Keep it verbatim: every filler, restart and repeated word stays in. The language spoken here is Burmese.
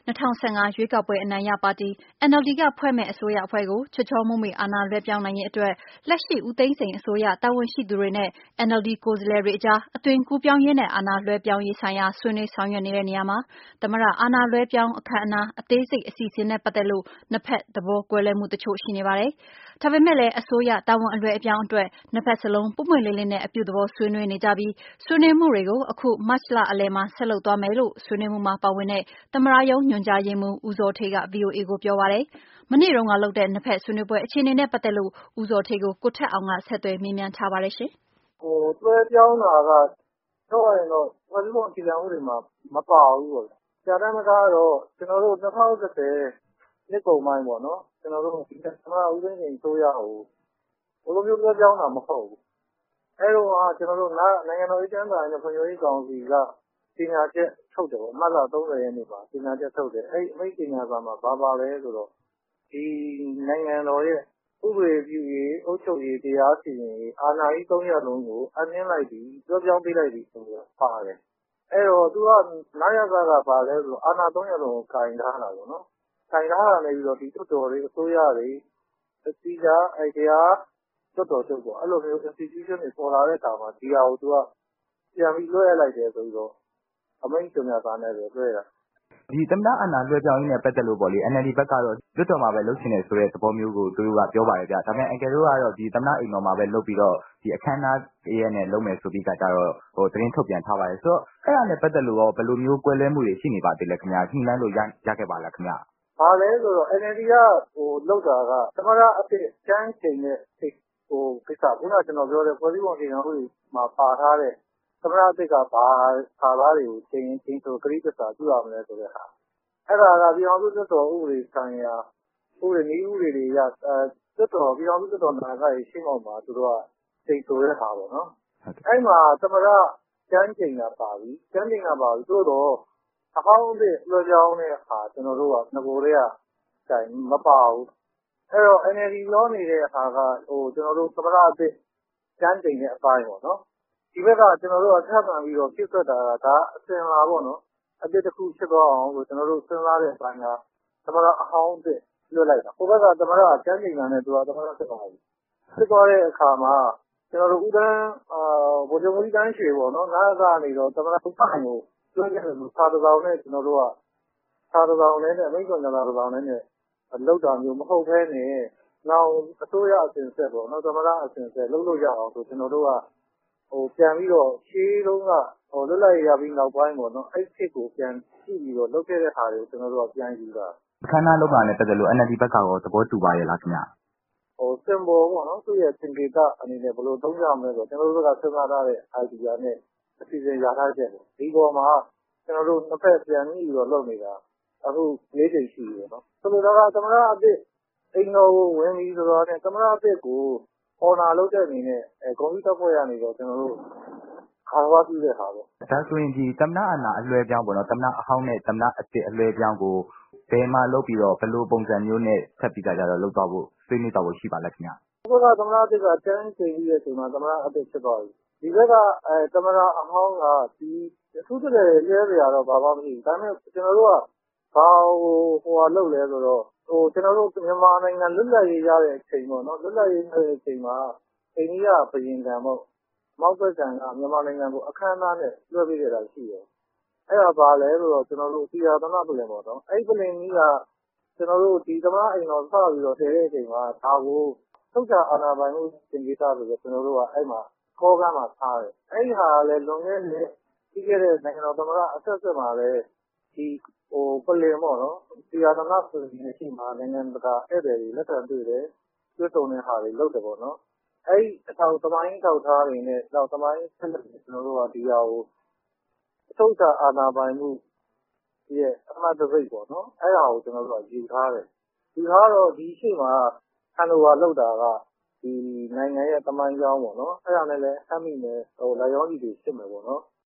၂၀၁၅ရွေးကောက်ပွဲအနိုင်ရပါတီ အန်အယ်လ်ဒီကဖွဲ့မယ့်အစိုးရအဖွဲ့ကို ချောချောမွေ့မွေ့အာဏာလွှဲပြောင်းနိုင်ရေးအတွက် လက်ရှိဦးသိန်းစိန်အစိုးရတာဝန်ရှိသူတွေနဲ့ အန်အယ်လ်ဒီကိုယ်စားလှယ်တွေအကြား အသွင်ကူးပြောင်းရေးနဲ့ အာဏာလွှဲပြောင်းရေးဆိုင်ရာဆွေးနွေးဆောင်ရွက်နေတဲ့နေရာမှာ သမ္မတအာဏာလွှဲပြောင်းအခမ်းအနားအသေးစိတ်အစီအစဉ်နဲ့ပတ်သက်လို့ နှစ်ဖက်သဘောကွဲလွဲမှုတချို့ရှိနေပါတယ်။ ဒါပေမဲ့လည်း အစိုးရတာဝန်အလွှဲအပြောင်းအတွက် နှစ်ဖက်စလုံးပွင့်ပွင့်လင်းလင်းနဲ့ အပြုသဘောဆွေးနွေးနေကြပြီး ဆွေးနွေးမှုတွေကို အခုမတ်လအလယ်မှာဆက်လုပ်သွားမယ်လို့ ဆွေးနွေးမှုမှာပါဝင်တဲ့ သမ္မတရုံးညွှန်ကြားရေးမှူး ဦးဇော်ဌေးက ဗွီအိုအေကိုပြောပါတယ်။ မနေ့တုန်းကလုပ်တဲ့ နှစ်ဖက်ဆွေးနွေးပွဲအခြေအနေနဲ့ပတ်သက်လို့ ဦးဇော်ဌေးကို ကိုထက်အောင်က ဆက်သွယ်မေးမြန်းထားပါတယ်။ဟိုလွှဲပြောင်းတာကပြောရရင်တော့ဖွဲ့စည်းပုံအခြေခံဥပဒေမှာမပါဘူးပေါ့။ဆရာတမ်းမကားတော့ကျွန်တော်တို့၂၀၁၀နှစ်ကုန်ပိုင်းပေါ့နော်။ကျွန်တော်တို့ဒီသမ္မတဦးသိန်းစိန်အစိုးရကိုဘယ်လိုမျိုးလွှဲပြောင်းတာမဟုတ်ဘူး။အဲတော့ကျွန်တော်တို့နိုင်ငံတော်အေးချမ်းသာရေးနဲ့ဖွံ့ဖြိုးရေးကောင်စီကပညာချက်ထုတ်တယ်ပေါ့။မတ်လ၃၀ရက်နေ့မှာပညာချက်ထုတ်တယ်။အဲဒီအမိန့်ပညာစာမှာဘာပါလဲဆိုတော့ဒီနိုင်ငံတော်ရဲ့ဥပဒေပြုရေးအုပ်ချုပ်ရေးတရားစီရင်ရေးအာဏာကြီးသုံးရပ်လုံးကိုအပ်နှင်းလိုက်ပြီးလွှဲပြောင်းပေးလိုက်ပြီးဆိုတော့ပါတယ်။အဲတော့သူကနယကကပါလဲဆိုတော့အာဏာသုံးရပ်လုံးကိုကင်ထားတာပေါ့နော်။ကင်ထားတာနေပြီးတော့ဒီတွတ်တော်တွေအစိုးရတွေအစည်းအဝေးတရားတွတ်တော်ချုပ်ပေါ့အဲ့လိုမျိုး institution တွေပေါ်လာတဲ့အခါမှာဒီဟာကိုသူကပြန်ပြီးလွှဲလိုက်တယ်ဆိုပြီးတော့အမိန့်ပညာစာနဲ့ပဲလွှဲတာ။ဒီသမ္မတအာဏာလွှဲပြောင်းရေးနဲ့ပတ်သက်လို့ပေါ့လေ အန်အယ်လ်ဒီဘက်ကတော့လွှတ်တော်မှာပဲလုပ်ချင်တယ်ဆိုတဲ့သဘောမျိုးကိုသူတို့ကပြောပါတယ်ဗျ။ဒါပေမဲ့အန်ကယ်တို့ကတော့ဒီသမ္မတအိမ်တော်မှာပဲလုပ်ပြီးတော့ဒီအခမ်းအနားရဲ့နဲ့လုပ်မယ်ဆိုပြီးကကြတော့ဟိုသတင်းထုတ်ပြန်ထားပါတယ်ဆိုတော့အဲ့ဒါနဲ့ပတ်သက်လို့ရောဘယ်လိုမျိုးကွဲလွဲမှုတွေရှိနေပါသေးလဲခင်ဗျာ။ညှိနှိုင်းလို့ရရခဲ့ပါလားခင်ဗျာ။ဘာလဲဆိုတော့ အန်အယ်လ်ဒီကဟိုလောက်တာကသမ္မတအဖြစ်ကျမ်းချိန်တဲ့ဟိုကိစ္စခုနကကျွန်တော်ပြောတဲ့ဖွဲ့စည်းပုံအခြေခံဥပဒေမှာပါထားတဲ့သမ္မတအဖြစ်ကဘာခါသားတွေကိုချိန်ချိန်ဆိုဂရိတ္တစာပြုရမလဲဆိုတဲ့ဟာအဲ့ဒါကပြည်အောင်စုသက်တော်ဥပဒေဆိုင်ရာဥပဒေနည်းဥပဒေတွေရအဲသက်တော်ပြည်အောင်စုသက်တော်နာဂရေရှင်းအောင်မှာသူတို့ကချိန်ဆိုတဲ့ဟာပေါ့နော်အဲ့မှာသမ္မတကျမ်းချိန်တာပါပြီကျမ်းချိန်တာပါပြီသို့တော့အဟောင်းအသစ်လွှဲပြောင်းတဲ့ဟာကျွန်တော်တို့ကငကိုတွေကတိုင်မပါဘူးအဲ့တော့ အန်အယ်လ်ဒီ ပြောနေတဲ့ဟာကဟိုကျွန်တော်တို့သမ္မတအသစ်ကျမ်းချိန်တဲ့အပိုင်းပေါ့နော်ဒီဘက်ကကျွန်တော်တို့ကထပ်မှန်ပြီးတော့ပြည့်စွက်တာကဒါအစင်လာပေါ့နော်အသစ်တစ်ခုဖြစ်သွားအောင်ဆိုကျွန်တော်တို့စဉ်းစားတဲ့အပိုင်းကသမ္မတအဟောင်းအသစ်လွှတ်လိုက်တာဟိုဘက်ကသမ္မတကျမ်းချိန်တာနဲ့သူကသမ္မတဖြစ်သွားပြီဖြစ်သွားတဲ့အခါမှာကျွန်တော်တို့ဦးတန်းအာဗိုလ်ချုပ်ကြီးတန်းရွှေပေါ့နော်နားကနေတော့သမ္မတဦးဆိုင်ကိုလွှတ်ခဲ့တယ်လို့သာတစောင်းနဲ့ကျွန်တော်တို့ကသာတစောင်းနဲ့အမိန့်ကြော်ညာသာတစောင်းနဲ့လောက်တာမျိုးမဟုတ်ဘဲနဲ့နောက်အစိုးရအစဉ်ဆက်ပေါ့နော်သမ္မတအစဉ်ဆက်လုပ်လို့ရအောင်ဆိုကျွန်တော်တို့ကဟိုပြန်ပြီးတော့ရှေးတုန်းကဟိုလွတ်လပ်ရေးရပြီးနောက်ပိုင်းပေါ့နော်အဲ့ဖြစ်ကိုပြန်ကြည့်ပြီးတော့လုပ်ခဲ့တဲ့ဟာတွေကိုကျွန်တော်တို့ကပြန်ယူတာအခမ်းအနားလုပ်တာနဲ့ပတ်သက်လို့ အန်အယ်လ်ဒီ ဘက်ကရောသဘောတူပါရဲ့လားခင်ဗျဟို symbol ပေါ့နော်သူ့ရဲ့သင်္ကေတအနေနဲ့ဘယ်လိုသုံးကြမလဲဆိုတော့ကျွန်တော်တို့ကစဉ်းစားထားတဲ့ idea နဲ့အစီအစဉ်ရထားချက်ပေါ့ဒီပေါ်မှာကျွန်တော်တို့နှစ်ဖက်ပြန်ပြီးတော့လုပ်နေတာအခုလေးချိန်ရှိပြီနော်ဆိုတော့သမ္မတအသစ်အိမ်တော်ကိုဝင်ပြီးဆိုတော့သမ္မတအသစ်ကိုအော်နာလုပ်တဲ့အနေနဲ့အဲဂုဏ်ပြုတပ်ဖွဲ့ရနေတော့ကျွန်တော်တို့ခါးဝါးပြုတဲ့ဟာပေါ့ဒါဆိုရင်ဒီသမ္မတအာဏာအလွှဲပြောင်းပေါ့နော်သမ္မတအဟောင်းနဲ့သမ္မတအသစ်အလွှဲပြောင်းကိုဘယ်မှာလုပ်ပြီးတော့ဘယ်လိုပုံစံမျိုးနဲ့ဆက်ပြီးကြတော့လုပ်သွားဖို့ဆွေးနွေးသွားဖို့ရှိပါလဲခင်ဗျာဘုရားသမ္မတအသစ်ကတန်းချိန်ပြီးတဲ့အချိန်မှာသမ္မတအသစ်ဖြစ်သွားပြီဒီဘက်ကအဲသမ္မတအဟောင်းကဒီအထူးတလဲလဲစရာတော့ဘာမှမရှိဘူးဒါပေမဲ့ကျွန်တော်တို့ကဘာဟိုဟိုဟာလုပ်လဲဆိုတော့ဟိုကျွန်တော်တို့မြန်မာနိုင်ငံလွတ်လပ်ရေးရတဲ့အချိန်ပေါ့နော်လွတ်လပ်ရေးရတဲ့အချိန်မှာအိန္ဒိယဘရင်ကံပေါ့မောက်ဘက်ကံကမြန်မာနိုင်ငံကိုအခမ်းအနားနဲ့လွှဲပေးခဲ့တာရှိတယ်အဲ့ဒါဘာလဲဆိုတော့ကျွန်တော်တို့စီယာသမပလင်ပေါ့နော်အဲ့ပလင်ကြီးကကျွန်တော်တို့ဒီသမ္မတအိမ်တော်စပြီးတော့တည်တဲ့အချိန်မှာဒါကိုသုတ်ချအာဏာပိုင်မှုသင်္ကေတဆိုတော့ကျွန်တော်တို့ကအဲ့မှာခေါ်ကမ်းမှာထားတယ်အဲ့ဒီဟာလည်းလွန်ခဲ့တဲ့ပြီးခဲ့တဲ့နိုင်ငံတော်သမ္မတအဆက်ဆက်မှာလည်းဒီဟိုပလင်ပေါ့နော်စီယာသမပလင်ကြီးရှိမှာနိုင်ငံတကာဧည့်သည်တွေလက်ခံတွေ့တယ်တွေ့ဆုံတဲ့ဟာတွေလုပ်တယ်ပေါ့နော်အဲ့ဒီအထောက်သမိုင်းထောက်ထားတွေနဲ့နောက်သမိုင်းဆက်လက်ကျွန်တော်တို့ကဒီဟာကိုအထုတ်ချအာဏာပိုင်မှုရဲ့အမှတ်တပိတ်ပေါ့နော်အဲ့ဒါကိုကျွန်တော်တို့ကယူထားတယ်ယူထားတော့ဒီရှိမှာဟန်နိုဗာလောက်တာကဒီနိုင်ငံရဲ့သမိုင်းကြောင်းပေါ့နော်အဲ့ဒါနဲ့လည်းအမိနဲ့ဟိုလာရောကြီးတွေဖြစ်မယ်ပေါ့နော်